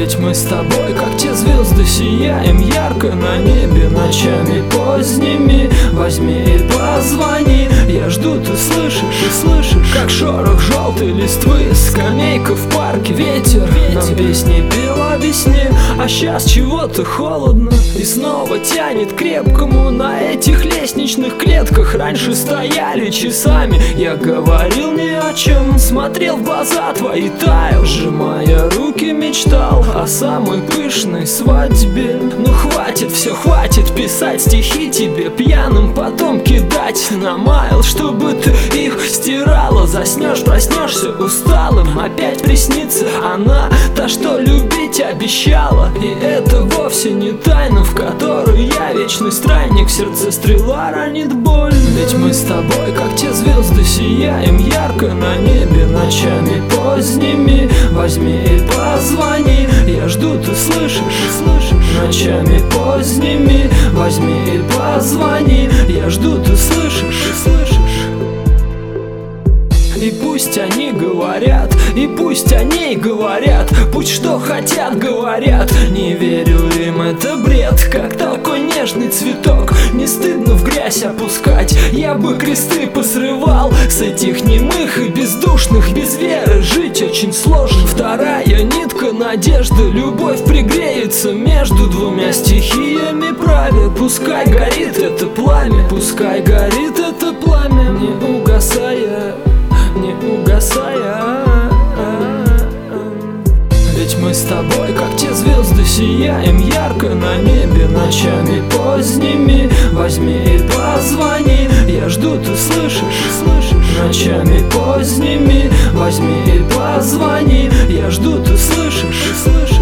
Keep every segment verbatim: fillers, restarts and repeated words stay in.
Ведь мы с тобой, как те звезды, сияем ярко на небе ночами поздними. Возьми и позвони, я жду, ты слышишь, ты слышишь, как шорох желтой листвы, скамейка в парке, ветер, ветер нам песни пел о весне. А сейчас чего-то холодно и снова тянет к крепкому. На этих лестничных клетках раньше стояли часами. Я говорил ни о чем, смотрел в глаза твои, таял, сжимая руки, мечтал о самой пышной свадьбе. Ну хватит, все хватит писать стихи тебе пьяным, потом кидать на майл, чтобы ты их стирала. Заснешь, проснешься усталым, опять приснится она, та, что любить обещала. И это вовсе не тайна, в которой я вечный странник. В сердце стрела ранит боль. Ведь мы с тобой, как те звезды, сияем ярко на небе ночами поздними. Возьми и позвони, я жду, ты слышишь, слышишь, ночами поздними. Возьми и позвони, я жду, ты слышишь, слышишь. И пусть они говорят, и пусть они говорят, пусть что хотят говорят. Не верю им, это бред, как такой нежный цветок не стыдно в грязь опускать. Я бы кресты посрывал с этих немых и бездушных. Без веры жить очень сложно. Вторая нитка надежды, любовь пригреется между двумя стихиями праве. Пускай горит это пламя, пускай горит это пламя, не угасая, не угасая. Ведь мы с тобой, как те звезды, сияем ярко на небе ночами поздними. Возьми и позвони, я жду, ты слышишь, слышишь, ночами поздними. Возьми и позвони, я жду, ты слышишь, слышишь.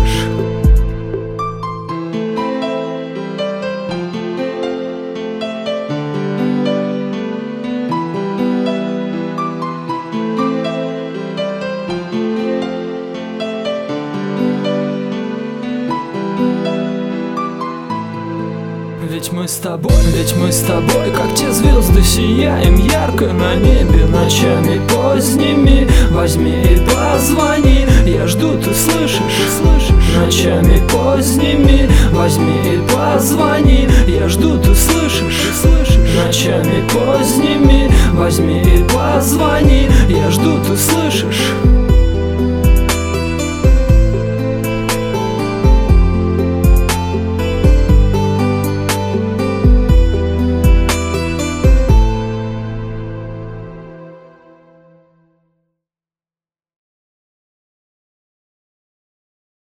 Ведь мы с тобой, ведь мы с тобой, как те звезды, сияем ярко на небе ночами поздними. Возьми и позвони, я жду, ты слышишь, слышишь, ночами поздними. Возьми и позвони, я жду, ты слышишь, слышишь, ночами поздними. Возьми и позвони, я жду, ты слышишь.